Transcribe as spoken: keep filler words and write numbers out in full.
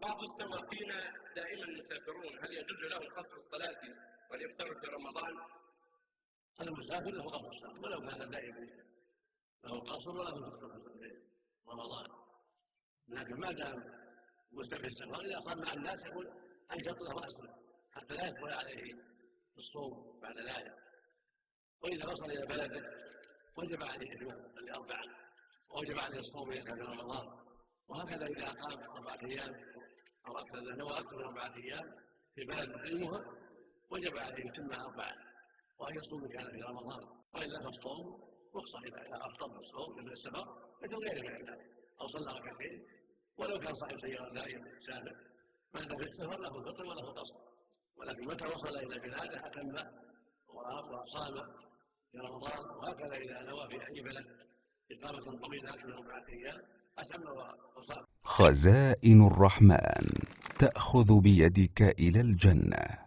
بعض السواقين دائما يسافرون، هل يجوز لهم قصر الصلاة والإفطار في رمضان؟ المسافر له قصر الصلاة ولو كان دائما، له قصر وله قصر في رمضان، لكن ما دام مستمر السفر إذا صام مع الناس يقول أنشط له أسرع حتى لا يدخل عليه الصوم بعد ذلك. وإذا وصل إلى بلده وجب عليه اليوم الأربعة ووجب عليه الصوم إذا كان رمضان، وهكذا إذا أقام أربعة أيام أو أكثر نوى أكثر من أربعة أيام في بلد يقيمها وجب عليه يتمها أربعة وأن يصوم كان في رمضان، وإلا فالصوم رخصة إذا أفطر الصوم من السفر مثل غيره من الناس أو صلى ركعتين ولو كان صاحب سيارة دائم سافر ما دام في السفر له فطر وله قصر، ولكن متى وصل إلى بلاده أتم وصام في رمضان. وهكذا إذا نوى في أي بلد إقامة طويلة أكثر من أربعة أيام أتم وصام. خزائن الرحمن تأخذ بيدك إلى الجنة.